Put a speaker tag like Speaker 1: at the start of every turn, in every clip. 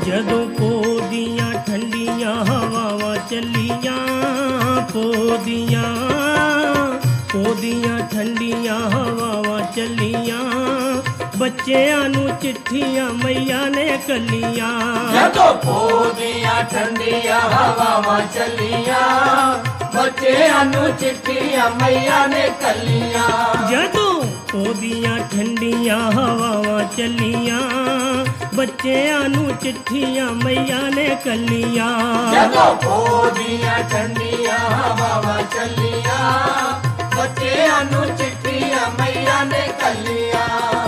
Speaker 1: ਜਦੋਂ ਪੋਦੀਆਂ ਠੰਡੀਆਂ ਹਵਾਵਾਂ ਚੱਲੀਆਂ, ਪੋਦੀਆਂ ਠੰਡੀਆਂ ਹਵਾਵਾਂ ਚੱਲੀਆਂ, ਬੱਚਿਆਂ ਨੂੰ ਚਿੱਠੀਆਂ ਮਈਆਂ ਨੇ ਕੱਲੀਆਂ।
Speaker 2: ਜਦੋਂ ਪੋਦੀਆਂ ਠੰਡੀਆਂ ਹਵਾਵਾਂ ਚੱਲੀਆਂ, ਬੱਚਿਆਂ ਨੂੰ ਚਿੱਠੀਆਂ ਮਈਆਂ ਨੇ ਕੱਲੀਆਂ।
Speaker 1: ਜਦੋਂ ਪੋਦੀਆਂ ਠੰਡੀਆਂ ਹਵਾਵਾਂ ਚੱਲੀਆਂ, ਬੱਚਿਆਂ ਨੂੰ ਚਿੱਠੀਆਂ ਮਈਆਂ ਨੇ ਕੱਲੀਆਂ।
Speaker 2: ਜਦੋਂ ਪੋਦੀਆਂ ਠੰਡੀਆਂ ਹਵਾਵਾਂ ਚੱਲੀਆਂ, ਬੱਚਿਆਂ ਨੂੰ ਚਿੱਠੀਆਂ ਮਈਆਂ ਨੇ ਕੱਲੀਆਂ।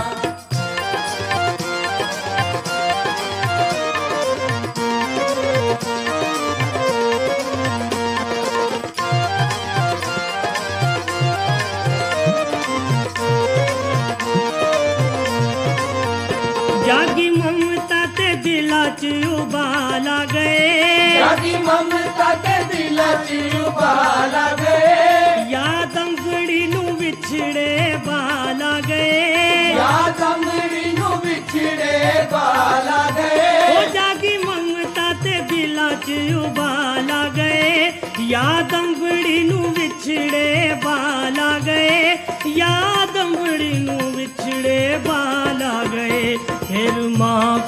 Speaker 1: ਜਾਗੀ ਮਮਤਾ ਤੇ ਦਿਲਾਂ 'ਚ ਉਬਾਲ ਆ ਗਏ,
Speaker 2: ਜਾਗੀ ਮਮਤਾ ਤੇ ਦਿਲਾਂ 'ਚ ਉਬਾਲ ਆ ਗਏ।
Speaker 1: ਯਾਦ ਅੰਗੜੀ ਨੂੰ ਵਿਛੜੇ ਬਾਲ ਆ ਗਏ,
Speaker 2: ਯਾਦ ਅੰਗੜੀ ਨੂੰ ਵਿਛੜੇ ਬਾਲ ਆ ਗਏ।
Speaker 1: ਉਹ ਜਾਗੀ ਮਮਤਾ ਤੇ ਦਿਲਾਂ 'ਚ ਉਬਾਲ ਆ ਗਏ, ਯਾਦ ਅੰਗੜੀ ਨੂੰ ਵਿਛੜੇ ਬਾਲ ਆ ਗਏ, ਯਾਦ ਅੰਗੜੀ ਨੂੰ ਵਿਛੜੇ ਬਾਲ ਆ ਗਏ। ਫਿਰ ਮਾਂ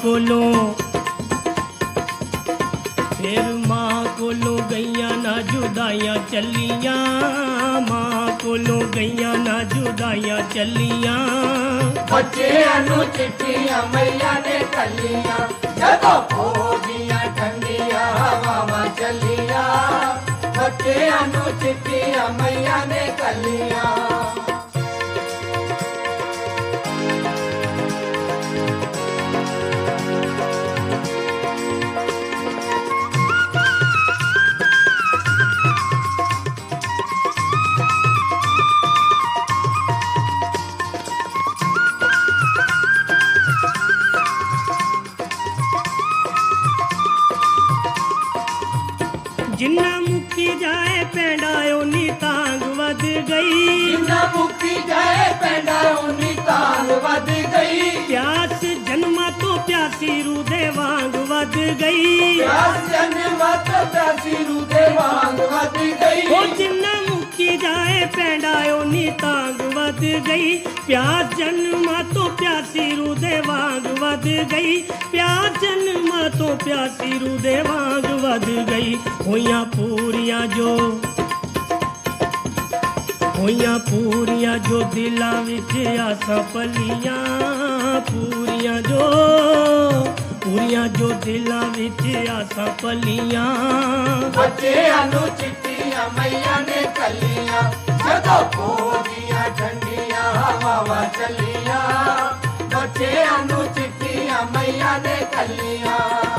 Speaker 1: ਕੋਲੋਂ ਗਈਆਂ ਨਾ ਜੁਦਾਈਆਂ ਚੱਲੀਆਂ, ਮਾਂ ਕੋਲੋਂ ਗਈਆਂ ਨਾ ਜੁਦਾਈਆਂ ਚੱਲੀਆਂ।
Speaker 2: ਬੱਚਿਆਂ ਨੂੰ ਚਿੱਠੀਆਂ ਮਈਆਂ ਨੇ ਕੱਲੀਆਂ, ਜਦੋਂ ਪੋਦੀਆਂ ਠੰਡੀਆਂ ਹਵਾਵਾਂ ਚੱਲੀਆਂ, ਬੱਚਿਆਂ ਨੂੰ ਚਿੱਠੀਆਂ ਮਈਆਂ ਨੇ ਕੱਲੀਆਂ।
Speaker 1: ਜਿੰਨਾ ਮੁੱਕੀ ਜਾਏ ਪੈਂਡਾ ਓਨੀ ਤਾਂਗ ਵੱਧ ਗਈ,
Speaker 2: ਜਿੰਨਾ ਮੁੱਕੀ ਜਾਏ ਪੈਂਡਾ ਓਨੀ ਤਾਂਗ ਵੱਧ ਗਈ।
Speaker 1: ਪਿਆਸ ਜਨਮਾਂ ਤੋਂ ਪਿਆਸੀ ਰੂਹ ਦੇ ਵਾਂਗ ਵੱਧ ਗਈ,
Speaker 2: ਪਿਆਸ ਜਨਮਾਂ ਤੋਂ ਪਿਆਸੀ ਰੂਹ ਦੇ ਵਾਂਗ ਵੱਧ ਗਈ।
Speaker 1: ਉਹ ਜਿੰਨਾ ਮੁੱਕੀ ਜਾਏ ਪੈਂਡਾ ਓਨੀ ਤਾਂਗ ਵੱਧ ਗਈ, ਪਿਆਸ ਜਨਮਾਂ ਤੋਂ ਪਿਆਸੀ ਰੂਹ ਦੇ ਵਾਂਗ ਵੱਧ ਗਈ, ਪਿਆਸ ਜਨਮਾਂ ਤੋਂ ਪਿਆਸੀ ਰੂਹ ਦੇ ਵਾਂਗ ਵੱਧ ਗਈ। ਹੋਈਆਂ ਪੂਰੀਆਂ ਜੋ ਦਿਲਾਂ ਵਿੱਚ ਆਸਾਂ ਪਲੀਆਂ, ਪੂਰੀਆਂ ਜੋ ਦਿਲਾਂ ਵਿੱਚ ਆਸਾਂ ਪਲੀਆਂ।
Speaker 2: ਬੱਚਿਆਂ ਨੂੰ ਚਿੱਠੀਆਂ ਮਈਆਂ ਨੇ ਕੱਲੀਆਂ, ਜਦੋਂ ਪੋਦੀਆਂ ਠੰਡੀਆਂ ਹਵਾਵਾਂ ਚੱਲੀਆਂ, ਬੱਚਿਆਂ ਨੂੰ ਚਿੱਠੀਆਂ ਮਈਆਂ ਨੇ ਕੱਲੀਆਂ।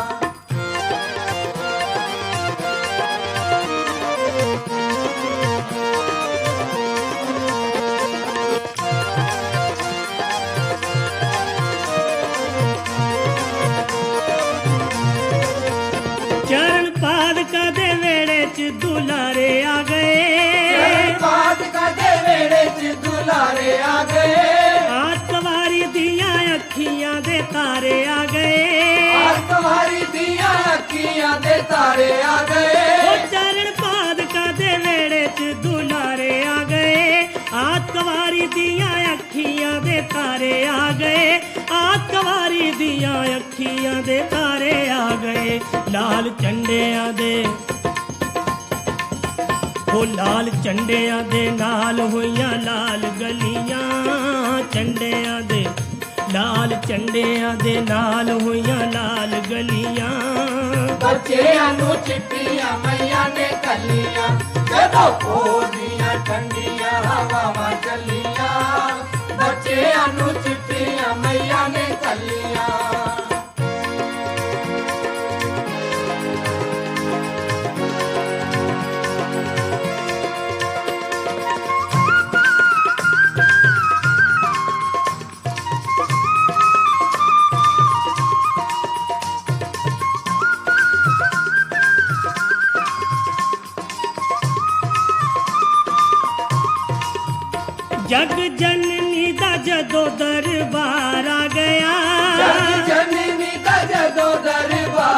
Speaker 1: ਚਰਨ ਪਾਦਕਾ ਦੇ ਵੇੜੇ 'ਚ ਦੁਲਾਰੇ ਆ ਗਏ,
Speaker 2: ਪਾਦਕਾ ਦੇ ਵੇੜੇ 'ਚ ਦੁਲਾਰੇ ਆ ਗਏ।
Speaker 1: ਆਤਵਾਰੀ ਦੀਆਂ ਅੱਖੀਆਂ ਦੇ ਤਾਰੇ ਆ ਗਏ,
Speaker 2: ਆਤਵਾਰੀ ਦੀਆਂ ਅੱਖੀਆਂ ਦੇ ਤਾਰੇ ਆ ਗਏ।
Speaker 1: ਉਹ ਚਰਨ ਪਾਦਕਾ ਦੇ ਵੇੜੇ 'ਚ ਦੁਲਾਰੇ ਆ ਗਏ, ਆਤਵਾਰੀ ਦੀਆਂ ਅੱਖੀਆਂ ਦੇ ਤਾਰੇ ਆ ਗਏ, ਆਤਵਾਰੀ ਦੀਆਂ ਅੱਖੀਆਂ ਦੇ ਤਾਰੇ ਆ ਗਏ। ਲਾਲ ਝੰਡਿਆਂ ਦੇ ਉਹ ਲਾਲ ਝੰਡਿਆਂ ਦੇ ਨਾਲ ਹੋਈਆਂ ਲਾਲ ਗਲੀਆਂ, ਝੰਡਿਆਂ ਦੇ ਲਾਲ ਝੰਡਿਆਂ ਦੇ ਨਾਲ ਹੋਈਆਂ ਲਾਲ ਗਲੀਆਂ।
Speaker 2: ਬੱਚਿਆਂ ਨੂੰ ਚਿੱਠੀਆਂ ਮਈਆਂ ਨੇ ਕੱਲੀਆਂ, ਜਦੋਂ ਪੋਦੀਆਂ ਠੰਡੀਆਂ ਹਵਾਵਾਂ ਚੱਲੀਆਂ, ਬੱਚਿਆਂ ਨੂੰ ਚਿੱਠੀਆਂ ਮਈਆਂ ਨੇ ਕੱਲੀਆਂ।
Speaker 1: ਜਗ ਜਨਨੀ ਦਾ ਜਦੋਂ ਦਰਬਾਰ ਆ ਗਿਆ,
Speaker 2: ਜਗ ਜਨਨੀ ਦਾ ਜਦੋਂ ਦਰਬਾਰ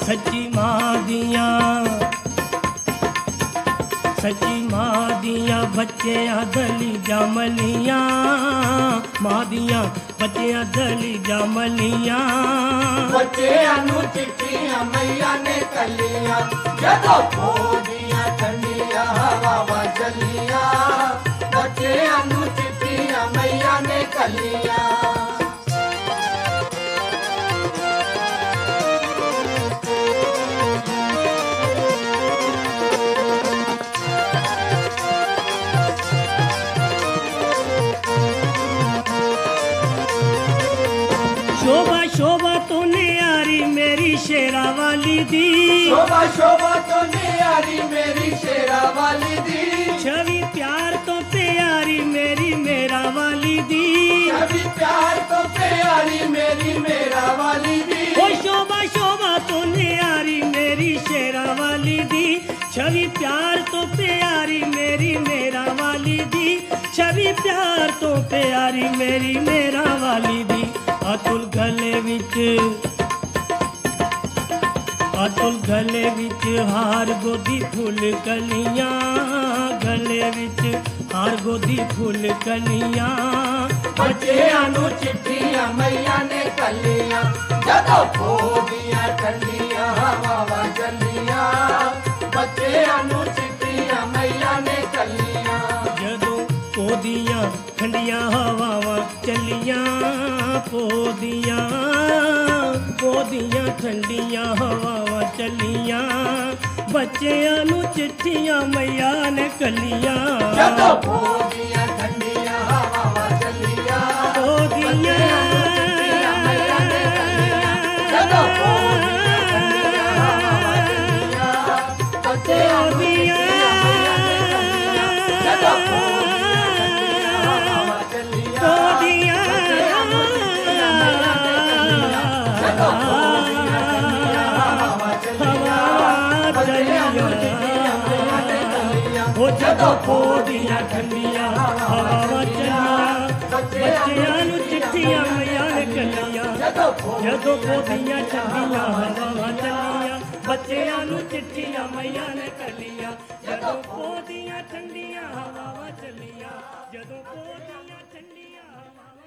Speaker 1: ਸੱਚੀ ਮਾਂ ਦੀਆਂ ਬੱਚਿਆਂ ਦਲੀਜਾਂ ਮਲੀਆਂ, ਮਾਂ ਦੀਆਂ ਬੱਚਿਆਂ ਦਲੀਜਾਂ ਮਲੀਆਂ।
Speaker 2: ਬੱਚਿਆਂ ਨੂੰ ਚਿੱਠੀਆਂ ਮਈਆਂ ਨੇ ਕੱਲੀਆਂ, ਜਦੋਂ ਖੋਦੀਆਂ ਠੰਡੀਆਂ ਹਵਾਵਾਂ ਚੱਲੀਆਂ। ਬੱਚਿਆਂ ਨੂੰ ਚਿੱਠੀਆਂ ਮਈਆਂ ਨੇ ਕੱਲੀਆਂ।
Speaker 1: ਸ਼ੋਭਾ ਸ਼ੋਭਾ ਤੋਂ ਨਿਆਰੀ ਮੇਰੀ ਸ਼ੇਰਾ ਵਾਲੀ ਦੀ,
Speaker 2: ਸ਼ੋਭਾ ਸ਼ੋਭਾ ਤੋਂ ਨਿਆਰੀ ਮੇਰੀ ਸ਼ੇਰਾ ਵਾਲੀ ਦੀ।
Speaker 1: ਛਵੀ ਪਿਆਰ ਤੋਂ ਪਿਆਰੀ ਮੇਰੀ ਮੇਰਾ ਵਾਲੀ ਦੀ,
Speaker 2: ਛਵੀ ਪਿਆਰ ਤੋਂ ਪਿਆਰੀ ਮੇਰੀ ਮੇਰਾ ਵਾਲੀ ਦੀ।
Speaker 1: ਓ ਸ਼ੋਭਾ ਸ਼ੋਭਾ ਤੋਂ ਨਿਆਰੀ ਮੇਰੀ ਸ਼ੇਰਾ ਵਾਲੀ ਦੀ, ਛਵੀ ਪਿਆਰ ਤੋਂ ਪਿਆਰੀ ਮੇਰੀ ਮੇਰਾ ਵਾਲੀ ਦੀ, ਛਵੀ ਪਿਆਰ ਤੋਂ ਪਿਆਰੀ ਮੇਰੀ ਮੇਰਾ ਵਾਲੀ ਦੀ। ਅਤੁਲ ਗਲੇ ਵਿੱਚ ਹਾਰ ਗੋਦੀ ਫੁੱਲ ਕਲੀਆਂ, ਗਲੇ ਵਿੱਚ ਹਾਰ ਗੋਦੀ ਫੁੱਲ ਕਲੀਆਂ।
Speaker 2: ਬੱਚਿਆਂ ਨੂੰ ਚਿੱਠੀਆਂ ਮਈਆਂ ਨੇ ਕੱਲੀਆਂ, ਜਦੋਂ ਖੋਦੀਆਂ ਠੰਡੀਆਂ ਹਵਾਵਾਂ ਚੱਲੀਆਂ। ਬੱਚਿਆਂ ਨੂੰ ਚਿੱਠੀਆਂ ਮਈਆਂ ਨੇ ਕੱਲੀਆਂ,
Speaker 1: ਜਦੋਂ ਪੋਦੀਆਂ ਠੰਡੀਆਂ ਹਵਾਵਾਂ ਚੱਲੀਆਂ। ਪੋਦੀਆਂ ਠੰਡੀਆਂ ਹਵਾਵਾਂ ਚੱਲੀਆਂ। ਬੱਚਿਆਂ ਨੂੰ ਚਿੱਠੀਆਂ ਮਈਆਂ ਨੇ ਕੱਲੀਆਂ,
Speaker 2: ਜਦੋਂ ਖੋਦੀਆਂ ਠੰਡੀਆਂ ਹਵਾਵਾਂ ਚੱਲੀਆਂ।
Speaker 1: ਪੋਦੀਆਂ
Speaker 2: ਜਦੋਂ ਖੋਦੀਆਂ ਠੰਡੀਆਂ ਹਵਾਵਾਂ ਚੱਲੀਆਂ। ਬੱਚਿਆਂ ਨੂੰ ਚਿੱਠੀਆਂ ਮਈਆਂ ਨੇ ਕੱਲੀਆਂ, ਜਦੋਂ ਖੋਦੀਆਂ ਹਵਾਵਾਂ ਚੱਲੀਆਂ।
Speaker 1: ਪੋਦੀਆਂ
Speaker 2: ਬੱਚਿਆਂ ਨੂੰ ਚਿੱਠੀਆਂ ਮਈਆਂ ਨੇ ਕੱਲੀਆਂ, ਜਦੋਂ ਖੋਦੀਆਂ ਠੰਡੀਆਂ ਹਵਾਵਾਂ ਚੱਲੀਆਂ। ਬੱਚਿਆਂ ਨੂੰ ਚਿੱਠੀਆਂ ਮਈਆਂ ਨੇ ਕੱਲੀਆਂ,
Speaker 1: ਉਹ ਜਦੋਂ ਪੋਦੀਆਂ ਠੰਡੀਆਂ ਹਵਾਵਾਂ ਚੱਲੀਆਂ। ਬੱਚਿਆਂ ਨੂੰ ਚਿੱਠੀਆਂ ਮਈਆਂ ਨੇ ਕੱਲੀਆਂ, ਜਦੋਂ ਪੋਦੀਆਂ ਠੰਡੀਆਂ ਹਵਾਵਾਂ ਚੱਲੀਆਂ। ਬੱਚਿਆਂ ਨੂੰ ਚਿੱਠੀਆਂ ਮਈਆਂ ਨੇ ਕੱਲੀਆਂ, ਜਦੋਂ ਪੋਦੀਆਂ ਠੰਡੀਆਂ ਹਵਾਵਾਂ ਚੱਲੀਆਂ। ਜਦੋਂ ਪੋਦੀਆਂ ਠੰਡੀਆਂ ਹਵਾਵਾਂ